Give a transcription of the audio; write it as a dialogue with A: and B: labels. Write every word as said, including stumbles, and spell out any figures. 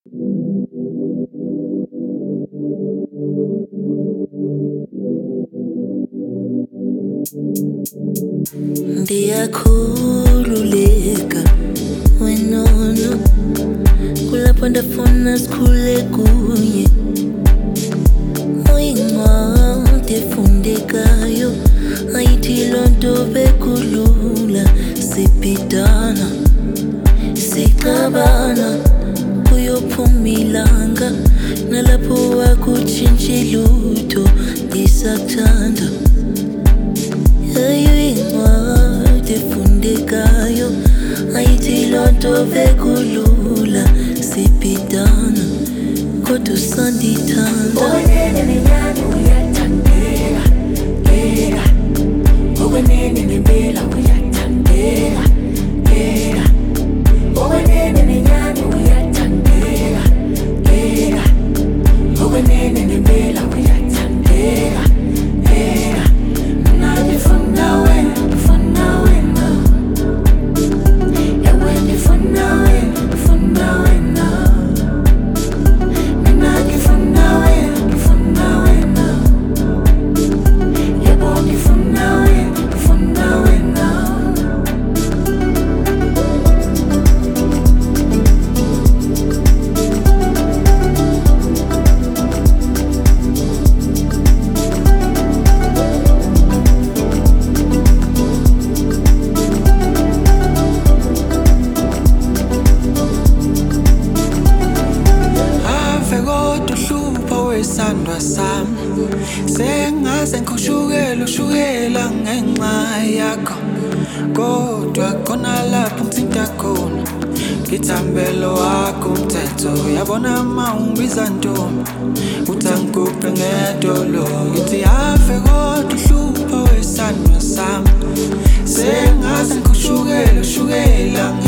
A: Ndiyakhululeka wenono kulapho ndafuna sikhule kunye uyincwadi efundekayo ayithi loo nto bekulula sibhidana sixabana kuyophuma ilanga nalapho wakutshintshi lutho ndisakuthanda uyincwadi efundekayo ayithi loo nto bekulula sibhidana kodwa usandithanda
B: okwenene nenyani uyathandeka eka okwenene nempela uyathandeka eka okwenene nenyani uyathandeka eka okwenene nempela uyathandeka eka mina ngifuna wena ngifuna wena yawe ngifuna wena ngifuna wena mina ngifuna wena ngifuna wena yebo ngifuna wena ngifuna wena ave kodwa uhlupha wesandwa sami sengaze ngikhushukelwa ushukela ngenxa yakho kodwa khona lapho ngithinta khona ngithambelo wakho umthetho yabona ma ungibiza ntombi uthi angigubhe ngedolo ngithi ave kodwa uhlupha wesandwa sami sengaze ngikhushukelwa ushukela